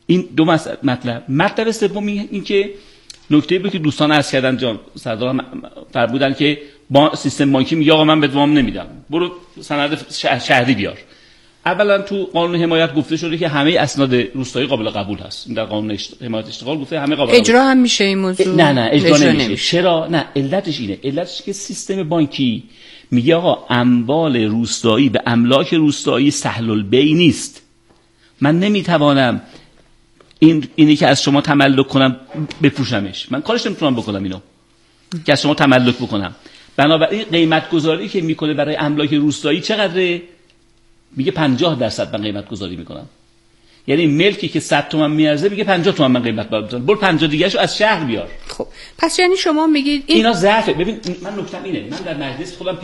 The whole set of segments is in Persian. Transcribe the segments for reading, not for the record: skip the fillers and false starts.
این دو مطلب سوم این که نکته بود که دوستان عرض کردن جان سردار فرمودن که با سیستم بانکی میگه آقا من به وام نمیدم، برو سند شهری بیار. اولا تو قانون حمایت گفته شده که همه اسناد روستایی قابل قبول هست. این در قانون حمایت اشتغال گفته همه قابل قبول. اجرا هم میشه این موضوع؟ نه اجرا نمیشه. چرا؟ نه علتش اینه. علتش که سیستم بانکی میگه آقا اموال روستایی به املاک روستایی سهل البیع نیست. من نمیتوانم اینی که از شما تملک کنم بفروشمش. من کارش نمیتونم بکنم اینو که از شما تملک بکنم. بنابراین قیمت گذاری که میکنه برای املاک روستایی چقدره؟ میگه 50% من قیمت گذاری میکنم. یعنی ملکی که 100 تومن میارزه میگه 50 تومن من قیمت میذارم، برو 50 دیگه‌شو از شهر بیار. خب پس یعنی شما میگید اینا ضعفه. ببین من نکتم اینه، من در مجلس خودم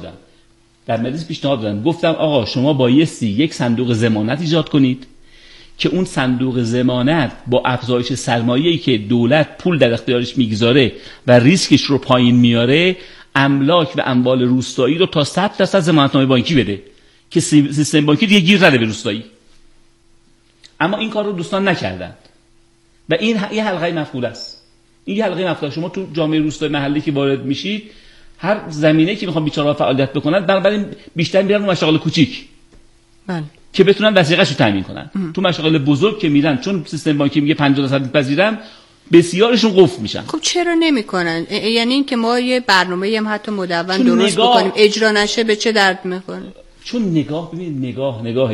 پیشنهاد دادم، گفتم آقا شما بایستی یک صندوق ضمانت ایجاد کنید که اون صندوق ضمانت با افزایش سرمایه‌ای که دولت پول در اختیارش میگذاره و ریسکش رو پایین میاره، املاک و اموال روستایی رو تا 100% ضمانتنامه بانکی بده که سیستم بانکی دیگه گیر نده به روستایی. اما این کار رو دوستان نکردن و این یه حلقه مفعول است. این یه حلقه مفعول. شما تو جامعه روستایی محلی که وارد میشید، هر زمینه‌ای که میخوان بیچاره‌ها فعالیت بکنن، بنابراین بیشتر میرن اون مشاغل کوچیک که بتونن وثیقه‌شو تامین کنن. تو مشاغل بزرگ که میرن، چون سیستم بانکی میگه 50% میپذیرم، بسیارشون قفل میشن. خب چرا نمیکنن؟ یعنی این که ما یه برنامه‌ای هم حتی مدون درست بکنیم اجرا نشه به چه درد میخوره؟ چون ببینید نگاه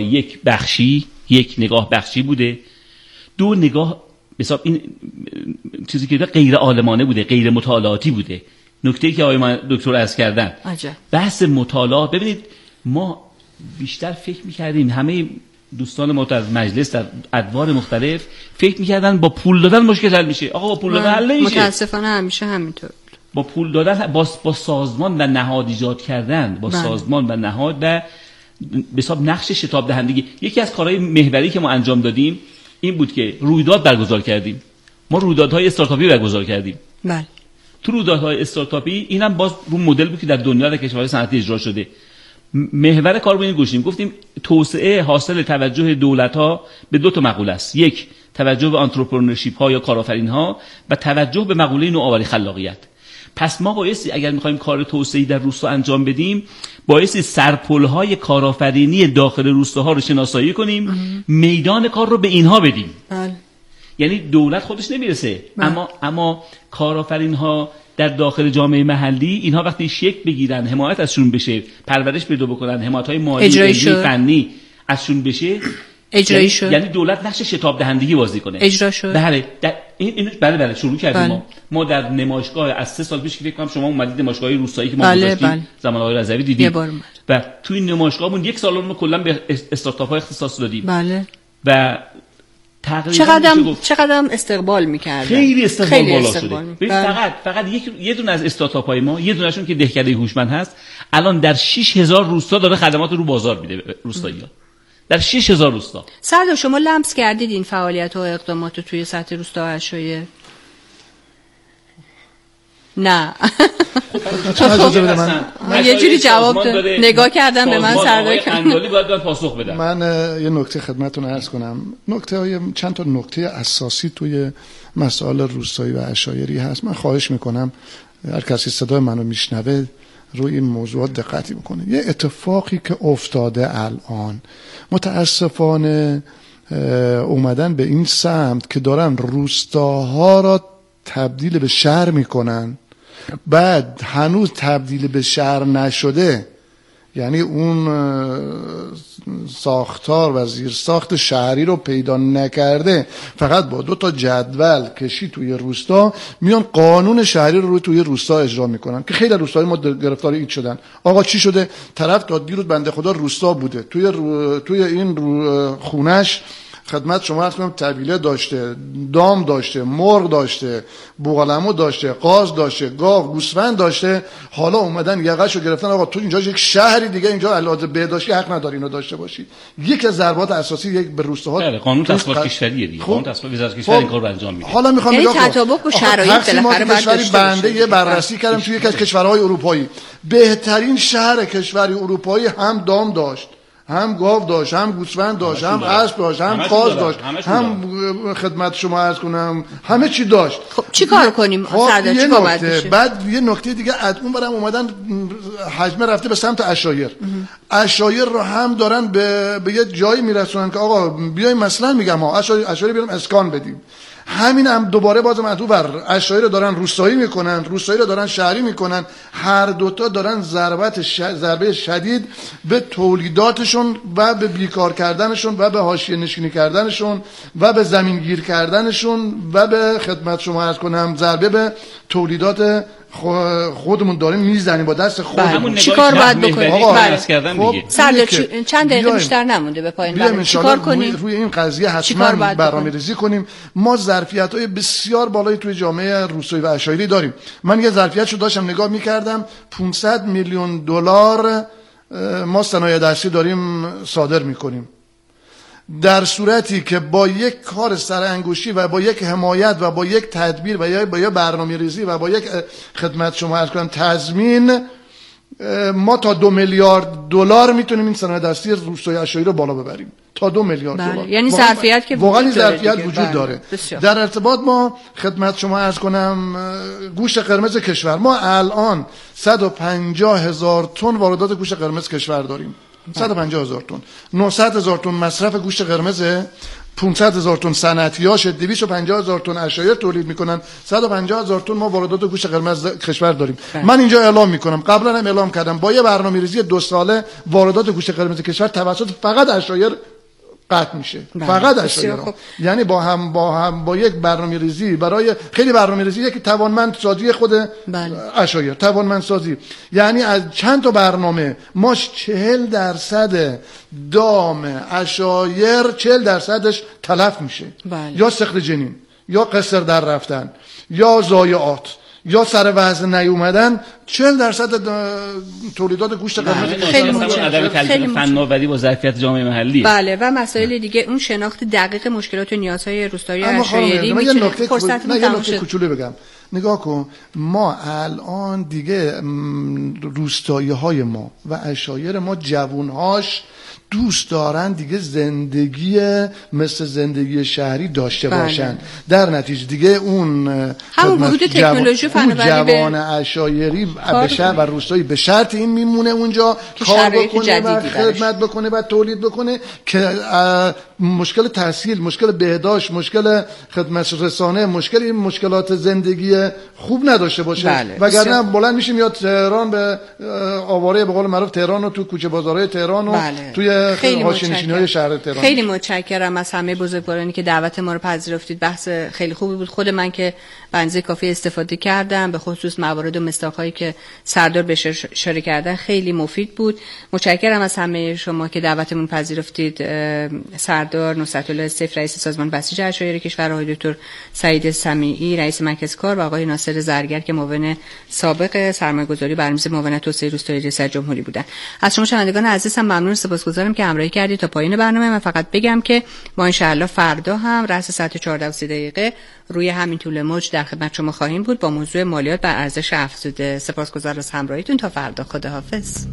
یک نگاه بخشی بوده، دو نگاه حساب این چیزی که غیر عالمانه بوده، غیر مطالعاتی بوده. نکته‌ای که آقای دکتر عرض کردن بحث مطالعه. ببینید ما بیشتر فکر می‌کردیم، همه دوستان ما در مجلس در ادوار مختلف فکر می‌کردن با پول دادن مشکل حل میشه. آقا با پول دادن حل نمیشه. متاسفانه همیشه همینطور. با پول دادن با سازمان و نهاد ایجاد کردن، با سازمان و نهاد و به حساب نقش شتاب دهندگی. یکی از کارهای محوری که ما انجام دادیم این بود که رویداد برگزار کردیم. ما رویدادهای استارتاپی برگزار کردیم. بله. تو رویدادهای استارتاپی اینم باز رو مدل بود که در دنیا در کشورهای صنعتی اجرا شده. محور کار رو این گفتیم توسعه حاصل توجه دولت‌ها به دو تا مقوله است. یک، توجه به آنترپرنورشیپ ها یا کارآفرین‌ها و توجه به مقوله نوآوری خلاقیت. پس ما بایستی اگر می‌خوایم کار توسعه‌ای در روستا انجام بدیم، بایستی سرپل‌های کارآفرینی داخل روستاها رو شناسایی کنیم، میدان کار رو به اینها بدیم. یعنی دولت خودش نمیرسه، اما کارآفرین‌ها در داخل جامعه محلی اینها وقتی شکل بگیرن، حمایت ازشون بشه، پرورش پیدا بکنن، حمایت‌های مالی، علمی، فنی ازشون بشه، اجرایی شد. یعنی دولت نقش شتاب دهندگی بازی کنه. اجرا شد. بله بله شروع کردیم. ما در نمایشگاه از 3 سال پیش که فکر کنم شما اومدید نمایشگاه روستایی که ما گذاشتیم زمان آقای رضوی دیدیم و توی نمایشگاهمون یک سال رو کلا به استارتاپ‌ها اختصاص دادیم. بله. و چقدر استقبال می‌کردن. خیلی استقبال بالا شده. فقط یه دونه از استارتاپ‌های ما، یه دونهشون که دهکده هوشمند هست، الان در 6000 روستا داره خدمات رو بازار میده روستایی‌ها. در 6000 روستا. سردار شما لمس کردید این فعالیت‌ها و اقدامات توی سطح روستا اشایه؟ نه. من یه جوری جواب نگاه کردم به من سردار اندالی باید پاسخ بدم. من یه نکته خدمتتون عرض کنم. چند تا نکته اساسی توی مسائل روستایی و عشایری هست. من خواهش میکنم هر کسی صدای منو میشنوه روی این موضوعات دقتی بکنه. یه اتفاقی که افتاده الان متاسفانه اومدن به این سمت که دارن روستاها را تبدیل به شهر میکنن، بعد هنوز تبدیل به شهر نشده، یعنی اون ساختار و زیرساخت شهری رو پیدا نکرده، فقط با 2 تا جدول کشی توی روستا میان قانون شهری رو توی روستا اجرا میکنن که خیلی روستای ما گرفتار این شدن. آقا چی شده؟ طرف تا دیروز بنده خدا روستا بوده، توی این خونش خدمت شما عرض کنم طبیله داشته، دام داشته، مرغ داشته، بوقلمو داشته، قاز داشته، گاو، گوسفند داشته. حالا اومدن یقهشو گرفتن آقا تو اینجا یک شهری دیگه اینجا علاوه بهداشتی حق نداری اینو داشته باشی. یک از ضربات اساسی یک به روستاها قانون تصمیمات کشوریه دیگه. قانون تصمیمات وزارت کشور این کارو انجام میده. حالا میخوام بگم تطابق و شرایط بالاخره باید داشته بنده یه بررسی کردم توی یک از کشورهای اروپایی. بهترین شهر کشوری اروپایی هم دام داشت، هم گاو داشت، هم گوسفند داشت، هم اسب داشت، هم قاز داشت، هم خدمت شما عرض کنم همه چی داشت. خب چی کار کنیم سردار؟ چی باید بشه؟ بعد یه نکته دیگه، اون برام اومدن حجمه رفته به سمت عشایر. عشایر رو هم دارن به یه جایی میرسونن که آقا بیایم مثلا میگم ها عشایر بیاریم اسکان بدیم. همین هم دوباره بازم ادو بر عشایر رو دارن روستایی میکنن، روستایی رو دارن شهری میکنن. هر دوتا دارن ضربه شدید به تولیداتشون و به بیکار کردنشون و به حاشیه نشینی کردنشون و به زمین گیر کردنشون و به خدمت شما عرض کنم ضربه به تولیدات خودمون داریم میزنیم با دست خودمون. چی کار باید بکنیم؟ خب سردار چند دقیقه بیشتر نمونده به پایین برنامه. چی کار کنیم؟ روی این قضیه حتما برنامه‌ریزی کنیم. ما ظرفیت‌های بسیار بالایی توی جامعه روستایی و عشایری داریم. من یه ظرفیتشو داشتم نگاه می‌کردم، 500 میلیون دلار ما صنایع دستی داریم صادر می‌کنیم. در صورتی که با یک کار سرانگشتی و با یک حمایت و با یک تدبیر و با یک برنامه‌ریزی و با یک خدمت شما عرض کنم تضمین، ما تا 2 میلیارد دلار میتونیم این صنایع دستی روستایی عشایری رو بالا ببریم. تا 2 میلیارد دلار. یعنی ظرفیت که واقعا ظرفیت وجود داره. در ارتباط ما خدمت شما عرض کنم گوشت قرمز کشور، ما الان 150,000 تن واردات گوشت قرمز کشور داریم. 150,000 تن، 900,000 تن مصرف گوشت قرمزه، 500,000 تن صنعتیاش، 250,000 تن عشایر تولید میکنن، 150,000 تن ما واردات گوشت قرمز کشور داریم. من اینجا اعلام میکنم، قبلا هم اعلام کردم، با یه برنامه‌ریزی 2 ساله واردات گوشت قرمز کشور توسط فقط عشایر قطع میشه. فقط عشایر. یعنی با یک برنامه‌ریزی برای خیلی برنامه‌ریزی یک توانمندسازی خود عشایر، توانمندسازی، یعنی از چند تا برنامه ما 40% دام عشایر 40%ش تلف میشه. یا سقط جنین، یا قصر در رفتن، یا ضایعات، یا سر وزن نیومدن. 40% تولیدات گوشت قرمز خیلی عدم تلفیق فناوری با ظرفیت جامعه محلی. بله و مسائل دیگه، اون شناخت دقیق مشکلات و نیازهای روستایی عشایری میتونه فرصت یه نکته کوچولو بگم. نگاه کن، ما الان دیگه روستایی‌های ما و عشایر ما جوونهاش دوست دارن دیگه زندگی مثل زندگی شهری داشته باشن. در نتیجه دیگه اون همون ورود تکنولوژی فناوری جوان عشایری به شهر و روستایی به شرط این میمونه اونجا کار بکنه و خدمت بکنه و تولید بکنه که مشکل تحصیل، مشکل بهداشت، مشکل خدمت رسانه، مشکلات زندگی خوب نداشته باشه. وگرنه بلند میشیم یا تهران به آواره به قول معروف تهران رو تو کوچه بازارهای تهران و توی حاشیه‌نشینی‌های شهر تهران. خیلی متشکرم از همه بزرگوارانی که دعوت ما رو پذیرفتید. بحث خیلی خوبی بود. خود من که به اندازه کافی استفاده کردم، به خصوص موارد و مصداق‌هایی که سردار بهش اشاره کردن خیلی مفید بود. متشکرم از همه شما که دعوتمون پذیرفتید. سردار نصرت‌الله سیف رئیس سازمان بسیج عشایری کشور، آقای دکتر سعید سمیعی رئیس مرکز کار و آقای ناصر زرگر که معاون سابق سرمایه‌گذاری برنامه معاونت توسعه روستایی ریاست جمهوری بودن. از شما شنوندگان عزیزم ممنون، سپاسگزارم که همراهی کردید تا پایان برنامه. من فقط بگم که ما ان شاءالله فردا هم رأس ساعت 14:30 روی همین طول موج در خدمت شما خواهیم بود با موضوع مالیات بر ارزش افزوده. سپاسگزارم از همراهیتون. تا فردا، خداحافظ.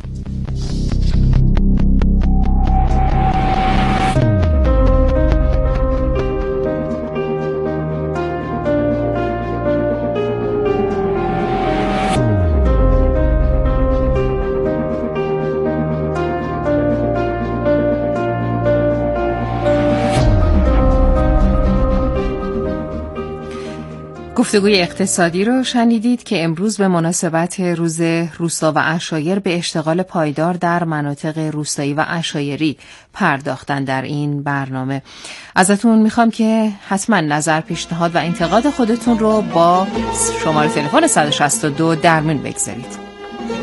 گفتگوی اقتصادی رو شنیدید که امروز به مناسبت روز روستا و عشایر به اشتغال پایدار در مناطق روستایی و عشایری پرداختن. در این برنامه ازتون میخوام که حتما نظر، پیشنهاد و انتقاد خودتون رو با شماره تلفن 162 در میون بگذارید.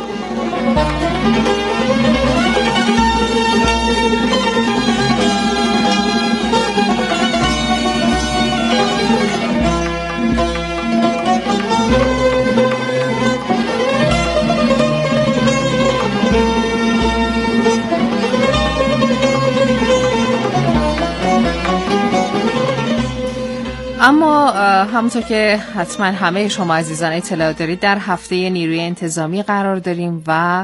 اما همونطور که حتما همه شما عزیزان اطلاع دارید، در هفته نیروی انتظامی قرار داریم و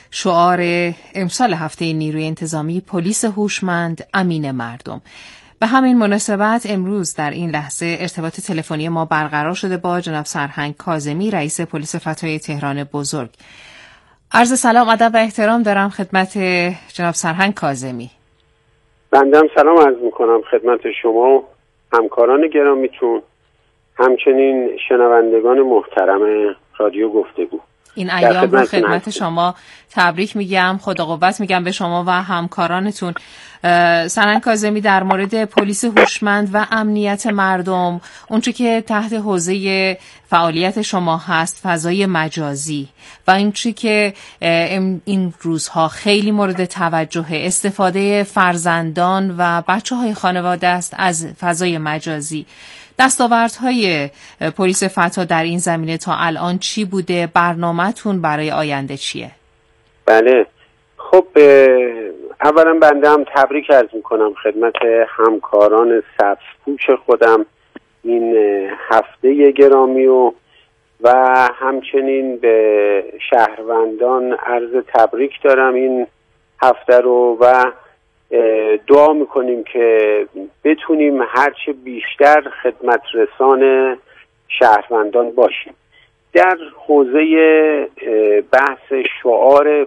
شعار امسال هفته نیروی انتظامی پلیس هوشمند امین مردم. به همین مناسبت امروز در این لحظه ارتباط تلفنی ما برقرار شده با جناب سرهنگ کاظمی، رئیس پلیس فتای تهران بزرگ. عرض سلام، ادب و احترام دارم خدمت جناب سرهنگ کاظمی. بنده هم سلام عرض میکنم خدمت شما و همکاران گرامیتون، همچنین شنوندگان محترم رادیو گفتگو. این ایام رو خدمت شما تبریک میگم، خدا قوت میگم به شما و همکارانتون. سرهنگ کاظمی، در مورد پلیس هوشمند و امنیت مردم، اونچه که تحت حوزه فعالیت شما هست، فضای مجازی و اینچه که این روزها خیلی مورد توجه استفاده فرزندان و بچه‌های خانواده است از فضای مجازی، دستاوردهای پلیس فتا در این زمینه تا الان چی بوده؟ برنامه‌تون برای آینده چیه؟ بله، خب اولا بنده هم تبریک عرض میکنم خدمت همکاران سبزپوش خودم این هفته گرامی و همچنین به شهروندان عرض تبریک دارم این هفته رو و دعا میکنیم که بتونیم هرچه بیشتر خدمت رسان شهروندان باشیم. در حوزه بحث شعار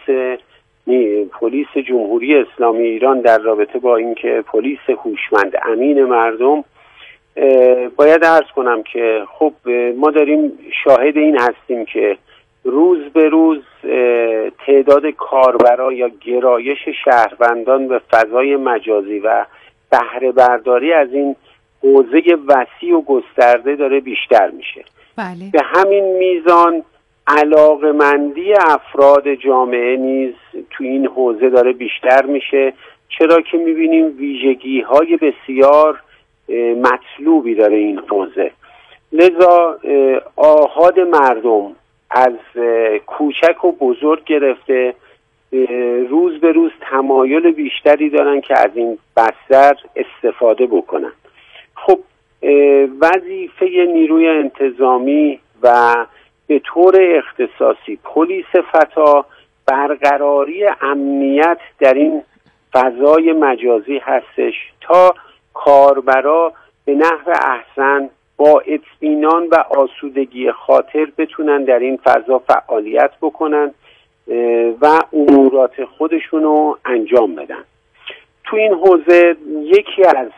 پلیس جمهوری اسلامی ایران در رابطه با اینکه پلیس هوشمند امین مردم، باید عرض کنم که خب ما داریم شاهد این هستیم که روز به روز تعداد کاربرا یا گرایش شهروندان به فضای مجازی و بهره برداری از این حوزه وسیع و گسترده داره بیشتر میشه. بله. به همین میزان علاقمندی افراد جامعه نیز تو این حوزه داره بیشتر میشه، چرا که میبینیم ویژگی‌های بسیار مطلوبی داره این حوزه. لذا آحاد مردم از کوچک و بزرگ گرفته روز به روز تمایل بیشتری دارن که از این بستر استفاده بکنن. خب وظیفه نیروی انتظامی و به طور اختصاصی پلیس فتا برقراری امنیت در این فضای مجازی هستش تا کاربرا به نحو احسن با اطمینان و آسودگی خاطر بتونن در این فضا فعالیت بکنن و امورات خودشونو انجام بدن. تو این حوزه یکی از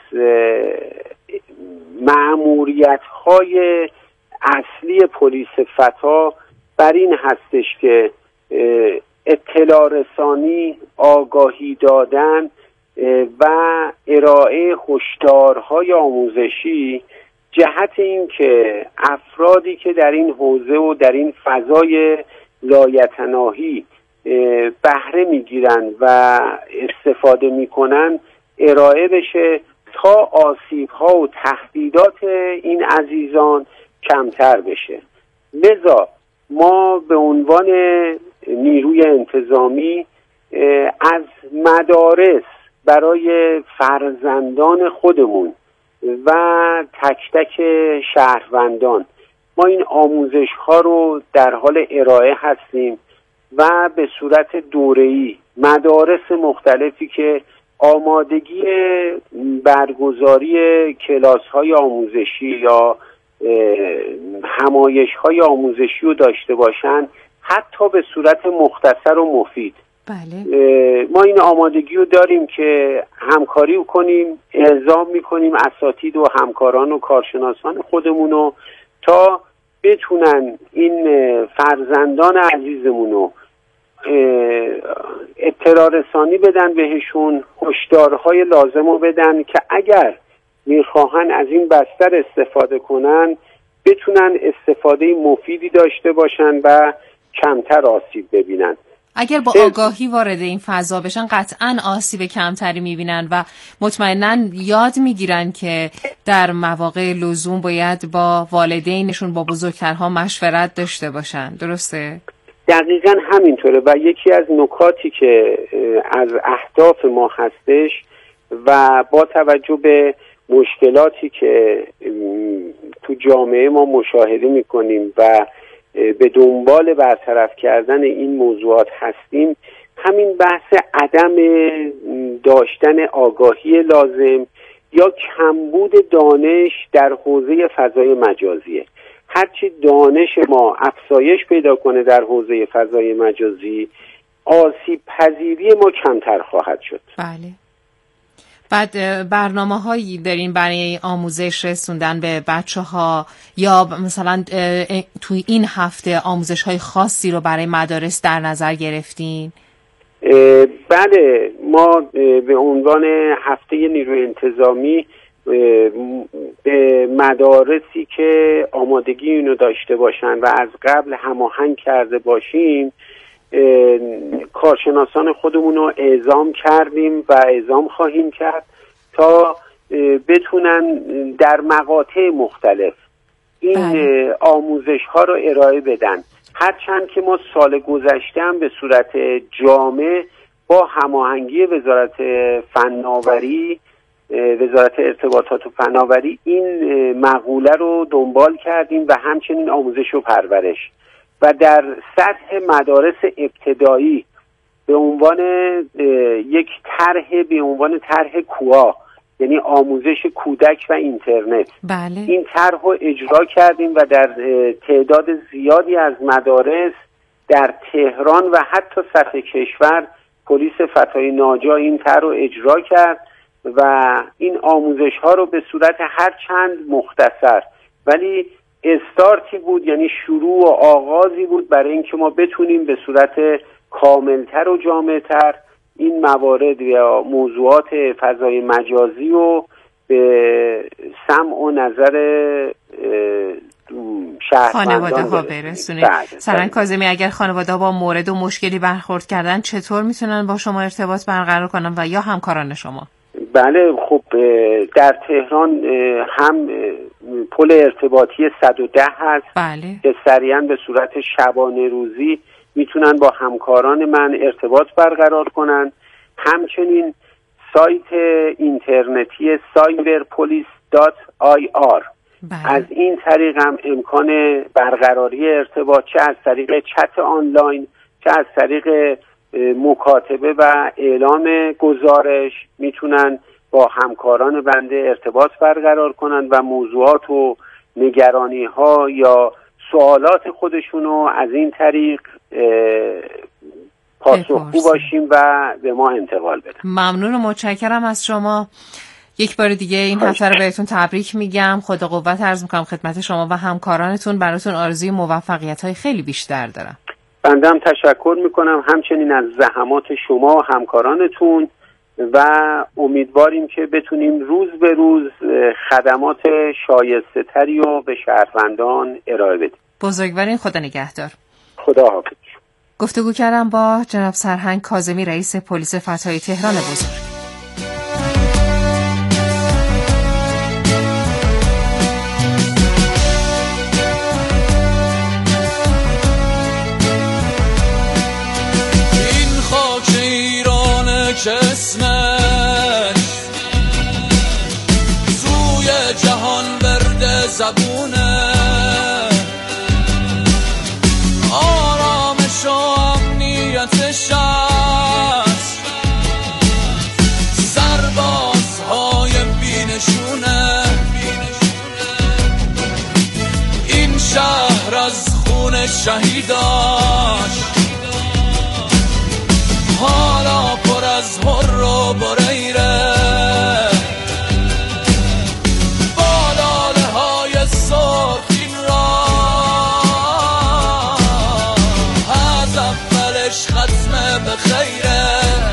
مأموریت‌های اصلی پلیس فتا بر این هستش که اطلاع رسانی، آگاهی دادن و ارائه هشدارهای آموزشی جهت این که افرادی که در این حوزه و در این فضای لایتناهی بهره میگیرن و استفاده میکنن ارائه بشه تا آسیب‌ها و تهدیدات این عزیزان کمتر بشه. لذا ما به عنوان نیروی انتظامی از مدارس برای فرزندان خودمون و تک تک شهروندان ما این آموزش ها رو در حال ارائه هستیم و به صورت دوره‌ای مدارس مختلفی که آمادگی برگزاری کلاس های آموزشی یا همایش های آموزشی رو داشته باشن، حتی به صورت مختصر و مفید. بله. ما این آمادگی رو داریم که همکاری کنیم، اعزام میکنیم اساتید و همکاران و کارشناسان خودمونو تا بتونن این فرزندان عزیزمونو اطلاع رسانی بدن بهشون، هشدارهای لازم رو بدن که اگر میخواهن از این بستر استفاده کنن بتونن استفاده مفیدی داشته باشن و کمتر آسیب ببینن. اگر با آگاهی وارد این فضا بشن قطعاً آسیب کمتری میبینن و مطمئناً یاد میگیرن که در مواقع لزوم باید با والدینشون، با بزرگترها مشورت داشته باشن. درسته؟ دقیقاً همینطوره و یکی از نکاتی که از اهداف ما هستش و با توجه به مشکلاتی که تو جامعه ما مشاهده میکنیم و به دنبال برطرف کردن این موضوعات هستیم، همین بحث عدم داشتن آگاهی لازم یا کمبود دانش در حوزه فضای مجازیه. هرچی دانش ما افزایش پیدا کنه در حوزه فضای مجازی، آسیب پذیری ما کمتر خواهد شد. بله. بعد برنامه‌هایی دارین برای آموزش رسوندن به بچه‌ها یا مثلا توی این هفته آموزش‌های خاصی رو برای مدارس در نظر گرفتین؟ بله، ما به عنوان هفته نیروی انتظامی به مدارسی که آمادگی اینو داشته باشن و از قبل هماهنگ کرده باشیم کارشناسان خودمون رو اعزام کردیم و اعزام خواهیم کرد تا بتونن در مقاطع مختلف این آموزش ها رو ارائه بدن. هرچند که ما سال گذشته هم به صورت جامع با هماهنگی وزارت فناوری، وزارت ارتباطات و فناوری، این مقوله رو دنبال کردیم و همچنین آموزش و پرورش و در سطح مدارس ابتدایی به عنوان یک طرح، به عنوان طرح کوآ، یعنی آموزش کودک و اینترنت. بله. این طرح رو اجرا کردیم و در تعداد زیادی از مدارس در تهران و حتی سطح کشور پلیس فتای ناجا این طرح رو اجرا کرد و این آموزش ها رو به صورت هر چند مختصر ولی استارتی بود، یعنی شروع و آغازی بود برای اینکه ما بتونیم به صورت کاملتر و جامعتر این موارد یا موضوعات فضای مجازی رو به سمع و نظر خانواده ها برسونید. سران کاظمی، اگر خانواده ها با مورد و مشکلی برخورد کردن چطور میتونن با شما ارتباط برقرار کنن و یا همکاران شما؟ بله، خب در تهران هم پل ارتباطی 110 هست. بله. که سریعا به صورت شبانه روزی میتونن با همکاران من ارتباط برقرار کنن. همچنین سایت اینترنتی cyberpolice.ir. از این طریق هم امکان برقراری ارتباط چه از طریق چت آنلاین چه از طریق مکاتبه و اعلام گزارش میتونن با همکاران بنده ارتباط برقرار کنن و موضوعات و نگرانی ها یا سوالات خودشونو از این طریق پاسخگو باشیم و به ما انتقال بدن. ممنون و متشکرم از شما. یک بار دیگه این هفته رو بهتون تبریک میگم. خدا قوت عرض میکنم خدمت شما و همکارانتون. براتون آرزوی موفقیت‌های خیلی بیشتر دارم. بنده هم تشکر میکنم همچنین از زحمات شما و همکارانتون و امیدواریم که بتونیم روز به روز خدمات شایسته تری رو به شهروندان ارائه بدیم. بزرگوارین، خدا نگهدار. خدا حافظ. گفتگو کردم با جناب سرهنگ کاظمی، رئیس پلیس فتای تهران بزرگ. که اسمش سوی جهان برده زبونه، آرامش و امنیتش است، سربازهای بینشونه. این شهر از خون شهیداش حالا پر از هر و بریره، با لاله های سرخین را از اولش ختم به خیره.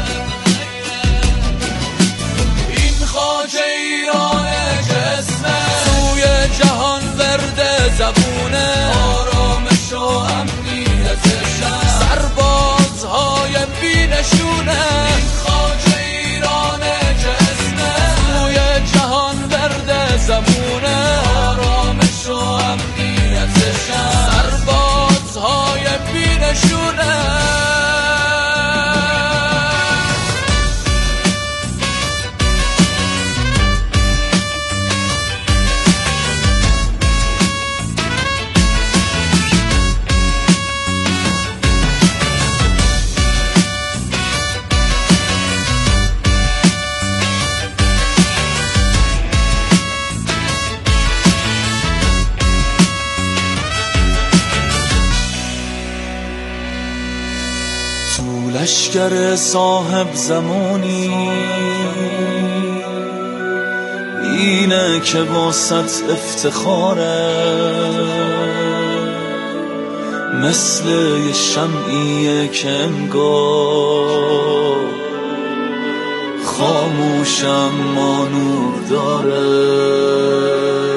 این خاک ایرانه که اسمه سوی جهان ورده زبونه، آرامش و امنیتش سربازهای بینشونه. این خاک ایرانه که اسمه سوی جهان برده زمونه، آرامش و امنیتش سربازهای بینشونه. لشکر صاحب زمانی اینه که واسط افتخاره، مثل یه شمعیه که انگار خاموشم ما نور داره.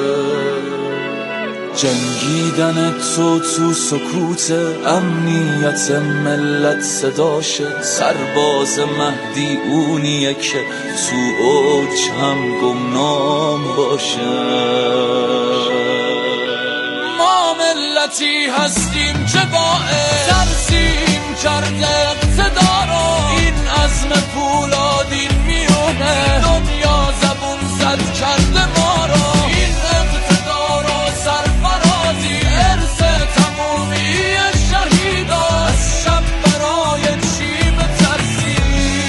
جنگیدن تو سکوت امنیت ملت صداشه، سرباز مهدی اونیه که تو اوج هم گمنام باشه. ما ملتی هستیم که باعث ترسیم کرده اقتدارو، این عزم پولادین میونه دنیا زبون زد کرده ما رو. این اقتدار و سرفرازی ارث تمومی شهیدا، از شب برای چی بترسی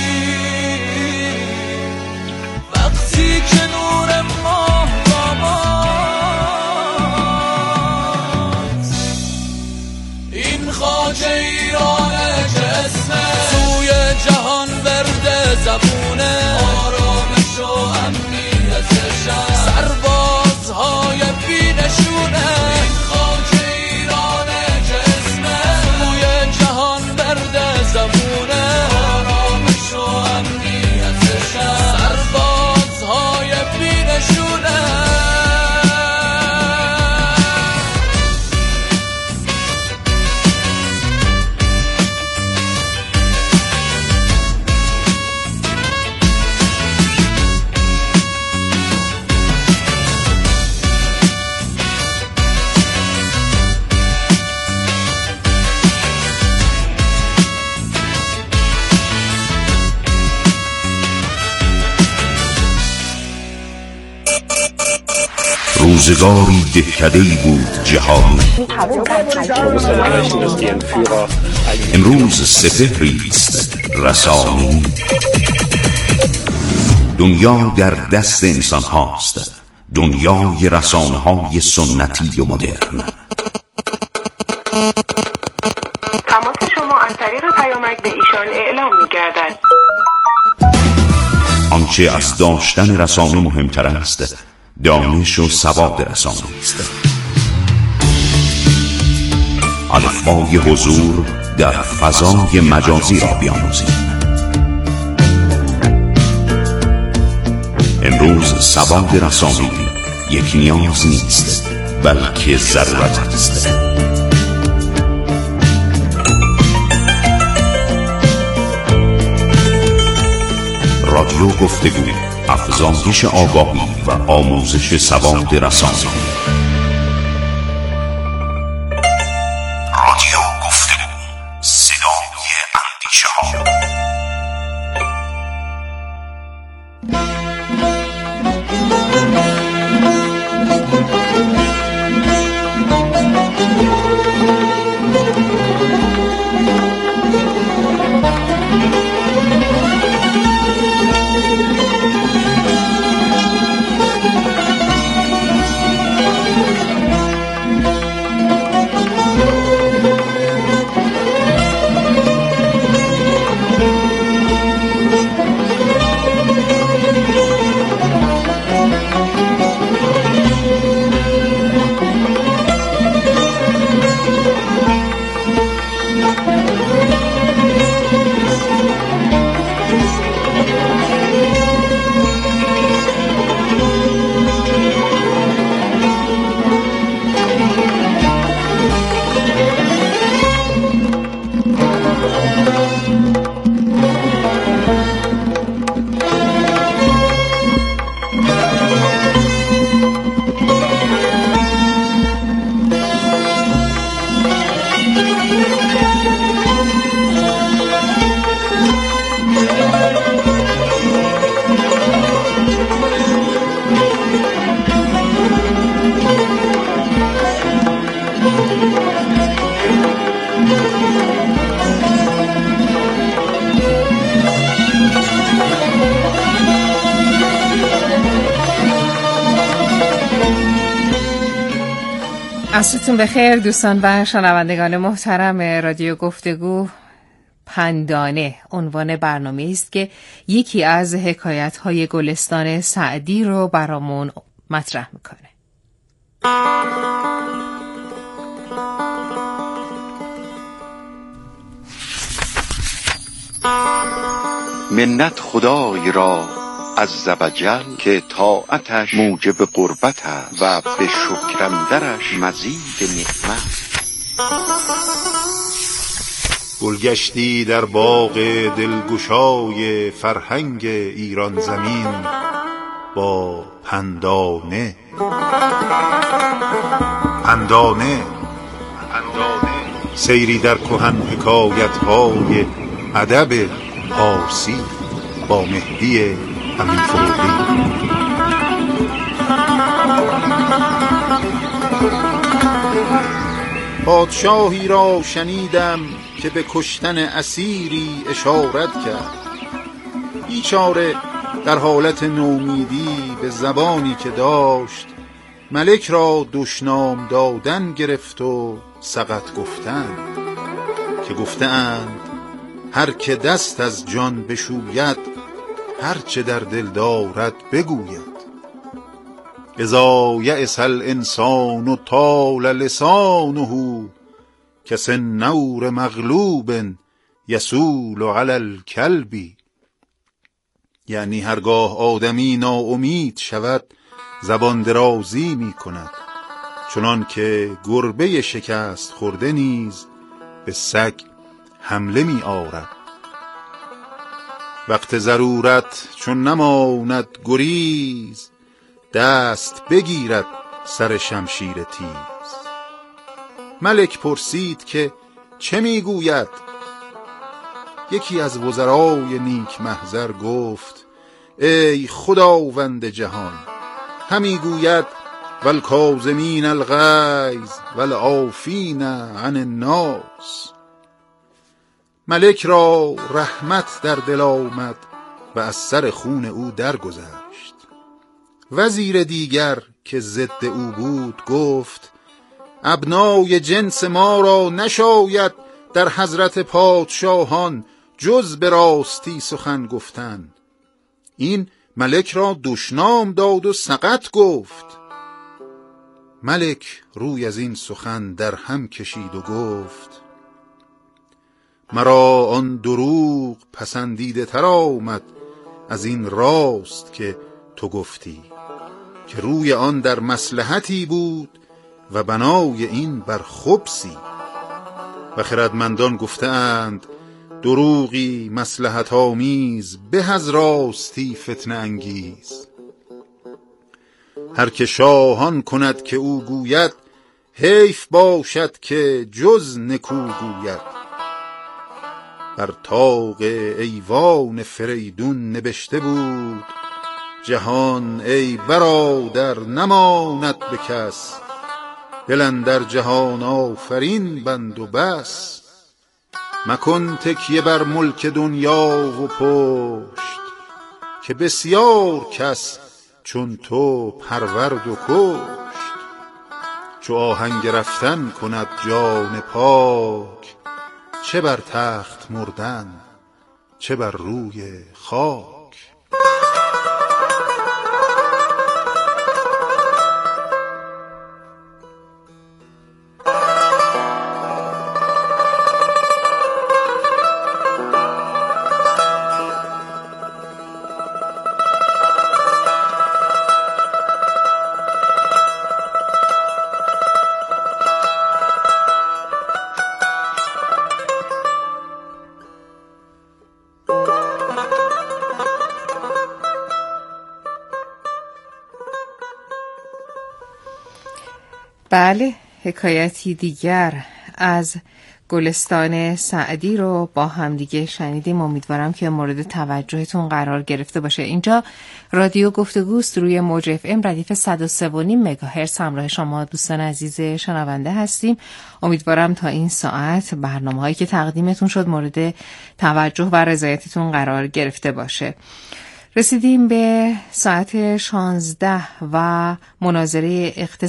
وقتی که نور ماه باباست. این خاک ایرانه که اسمه توی جهان برده زبونه، آرامش و امنیتشن سربازهای بی‌نشونه. این خاک ایرانه که اسمه توی جهان برده زبونه، آرامش و امنیتشن سربازهای بی‌نشونه. روزگاری دهکده‌ای بود جهان، امروز سپهری است رسانی. دنیا در دست انسان هاست، دنیای رسانه های سنتی و مدرن. تماس شما از طریق پیامک به ایشان اعلام می‌گردد. آنچه از داشتن رسانه مهمتر است دانش و سواد رسانه است. الفبای حضور در فضای مجازی را بیاموزیم. امروز سواد رسانه‌ای یک نیاز نیست بلکه ضرورت است. رادیو گفتگو، افزایش آگاهی و آموزش سواد رسانه‌ای. رادیو گفتگو، صدای اندیشه‌ها. عصرتون بخیر دوستان و شنوندگان محترم رادیو گفتگو. پندانه عنوان برنامه است که یکی از حکایت‌های گلستان سعدی رو برامون مطرح میکنه. منت خدای را عز و جل که طاعتش موجب قربت است و به شکرندرش مزید نعمت. گلگشتی در باغ دلگشای فرهنگ ایران زمین با پندانه. سیری در کهن حکایت‌های ادب پارسی با مهدی امین فروغی. پادشاهی را شنیدم که به کشتن اسیری اشارت کرد. بیچاره در حالت نومیدی به زبانی که داشت ملک را دشنام دادن گرفت و سقط گفتن که گفتند هر که دست از جان بشوید هر چه در دل دارد بگوید. اذا یئس الانسان طال لسانه کسنور مغلوب یسول علی الکلب. یعنی هرگاه آدمی ناامید شود زبان درازی می کند، چنان که گربه شکست خورده نیز به سگ حمله می آورد. وقت ضرورت چون نماند گریز دست بگیرد سر شمشیر تیز. ملک پرسید که چه میگوید؟ یکی از وزرای نیک محضر گفت ای خداوند جهان، همی گوید والکاظمین الغیظ والعافین عن الناس. ملک را رحمت در دل آمد و از سر خون او درگذشت. وزیر دیگر که ضد او بود گفت ابنای جنس ما را نشاید در حضرت پادشاهان جز به راستی سخن گفتن. این ملک را دشنام داد و سقط گفت. ملک روی از این سخن در هم کشید و گفت مرا آن دروغ پسندیده تر آمد از این راست که تو گفتی، که روی آن در مصلحتی بود و بنای این بر خبثی. و خردمندان گفتند دروغی مصلحت آمیز به از راستی فتنه انگیز. هر که شاهان کند که او گوید حیف باشد که جز نکو گوید. بر طاق ایوان فریدون نبشته بود جهان ای برادر نماند به کس. دل اندر جهان آفرین بند و بس. مکن تکیه بر ملک دنیا و پشت، که بسیار کس چون تو پرورد و کشت. چو آهنگ رفتن کند جان پاک، چه بر تخت مردن چه بر روی خاک. بله، حکایتی دیگر از گلستان سعدی رو با هم دیگه شنیدیم. امیدوارم که مورد توجهتون قرار گرفته باشه. اینجا رادیو گفتگوست، روی موج FM ردیف 103.5 مگاهرتز همراه شما دوستان عزیز شنونده هستیم. امیدوارم تا این ساعت برنامه‌هایی که تقدیمتون شد مورد توجه و رضایتتون قرار گرفته باشه. رسیدیم به ساعت 16 و مناظره اقتصادی